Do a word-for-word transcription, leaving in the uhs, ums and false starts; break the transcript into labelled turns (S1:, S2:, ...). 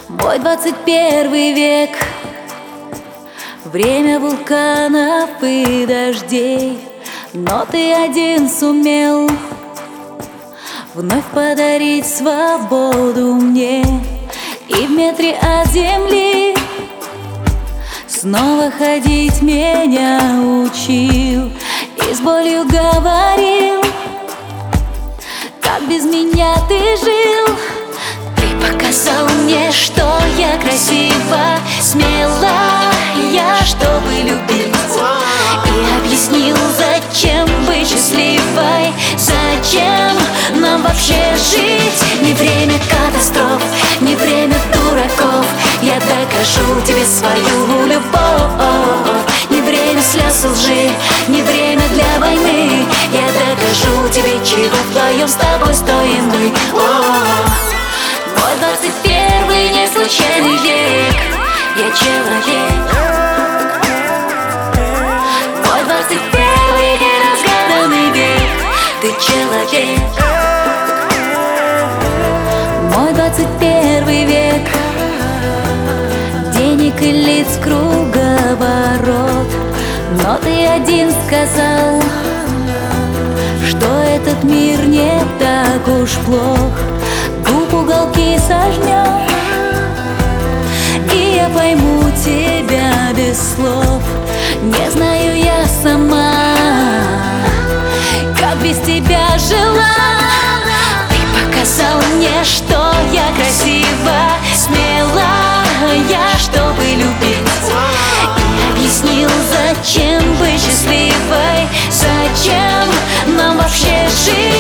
S1: Мой двадцать первый век, время вулканов и дождей, но ты один сумел вновь подарить свободу мне. И в метре от земли снова ходить меня учил, и с болью говорил, как без меня ты жил. Ты показал мне, что я красива, смела я, чтобы любить, и объяснил, зачем быть счастливой, зачем нам вообще жить. Не время катастроф, не время дураков, я докажу тебе свою любовь. Не время слез и лжи, не время для войны, я докажу тебе, чего вдвоем с тобой стоим мы. Мой двадцать первый не случайный век, я человек. Мой двадцать первый неразгаданный век, ты человек. Мой двадцать первый век, денег и лиц круговорот, но ты один сказал, что этот мир не так уж плох. Губ уголки сожмем, и я пойму тебя без слов. Не знаю я сама, как без тебя жила. Ты показал мне, что я красива, смела я, чтобы любить, и объяснил, зачем быть счастливой, зачем нам вообще жить.